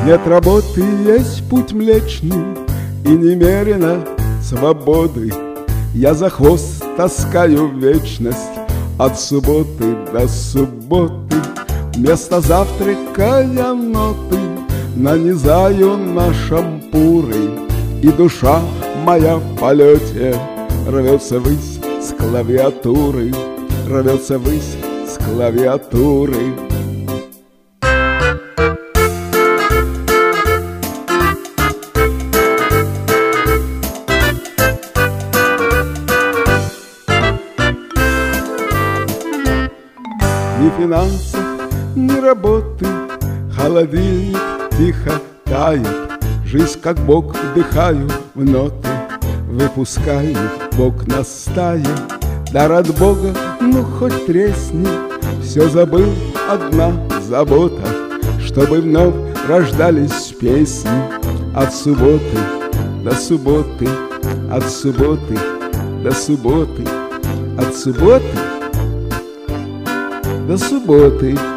Нет работы, есть путь млечный, и немерено свободы. Я за хвост таскаю вечность от субботы до субботы. Вместо завтрака я ноты нанизаю на шампуры, и душа моя в полете рвется ввысь с клавиатуры, рвется ввысь с клавиатуры. Ни финансов, ни работы, холодильник тихо тает. Жизнь как бог вдыхаю в ноты, выпускаю в окна стаи. Дар от Бога, ну хоть тресни, все забыл, одна забота, чтобы вновь рождались песни. От субботы до субботы, от субботы до субботы, от субботы до субботы.